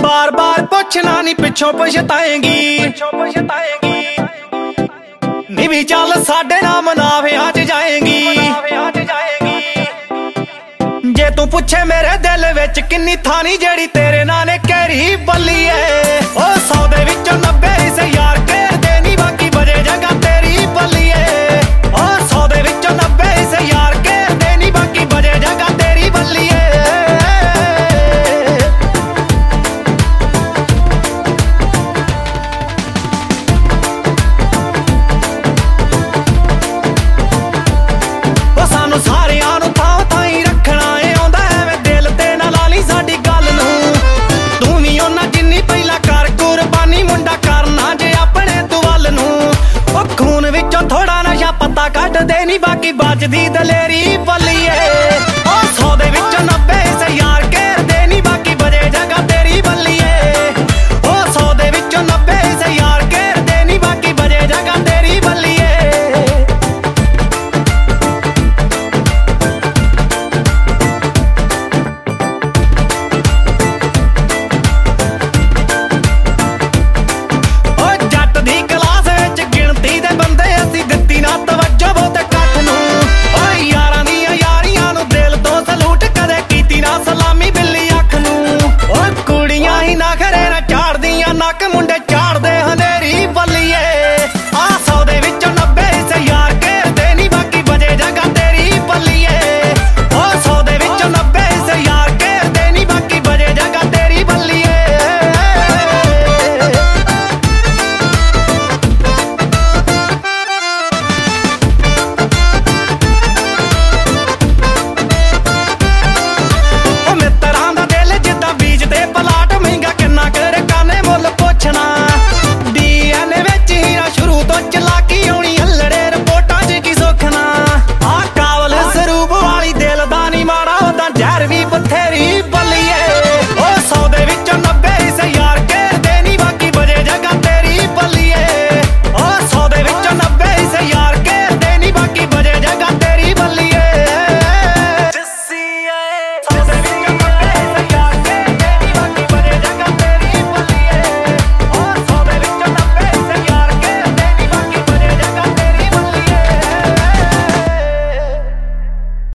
बार बार पुछना नी पिछों पछताएंगी नी भी चल साडे नाम नावे आज जाएंगी जे तू पुछे मेरे दिल विच किन्नी थानी जेड़ी तेरे नाल ने कहरी बल्ली है ओ 100 दे विचों 90 इसे यार घेर दे नी बाकी बजे जगह तेरी बल्ली है ओ 100 दे विचों 90 इसे यार घेर दे नी बाकी बजे जगह तेरी बल्ली है। सानू सारियां नू थां थाई रखना है आउंदा एवें दिल ते ना ला ली साडी गल नू तू वी ओना जिन्नी पहला कर कुर्बानी मुंडा करना जे अपने तू वल नू ओ खून विचों थोड़ा नशा पत्ता कढ दे नी बाकी बचदी दलेरी बल्ली है।